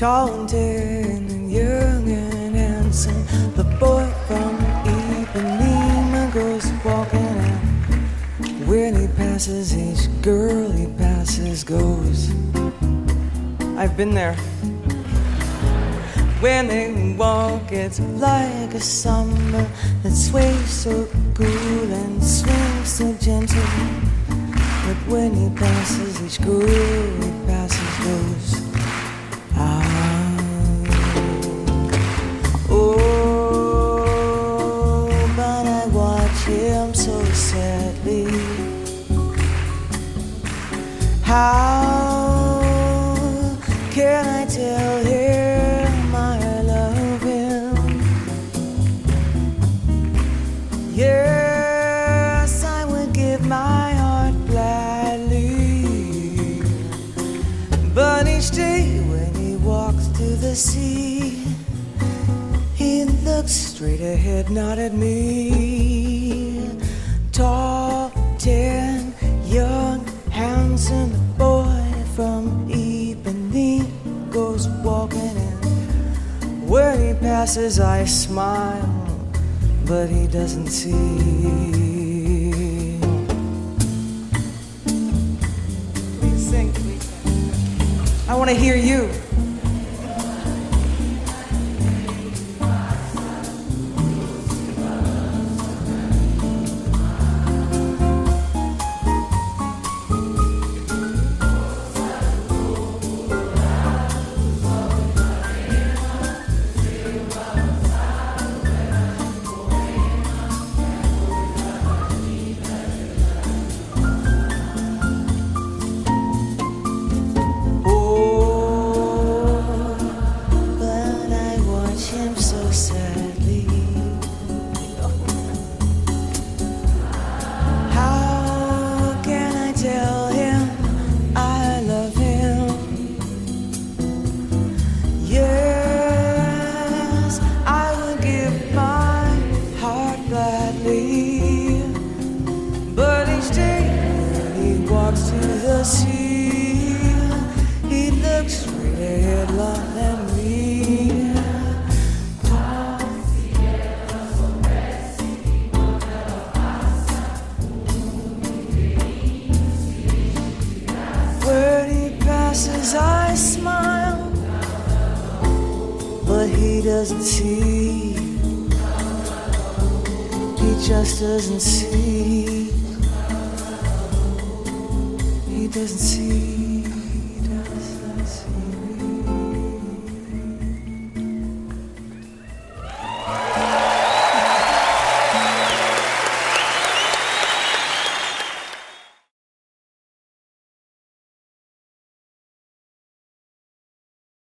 tall and tan and young and handsome. The boy from Ipanema goes walking out. When he passes each girl he passes goes. I've been there. When they walk, it's like a summer that sways so cool and swings so gentle. But when he passes each girl he passes goes. Oh, but I watch him so sadly. How can I tell him I love him? Yes, I would give my heart gladly. But each day when he walks to the sea, he looks straight ahead, not at me. Tall, tan, young, handsome, the boy from Ipanema goes walking in. When he passes I smile, but he doesn't see. Please sing, please. I want to hear you. But each day when he walks to the sea, he looks straight ahead, not at me. When he passes I smile, but he doesn't see. He just doesn't see. He doesn't see.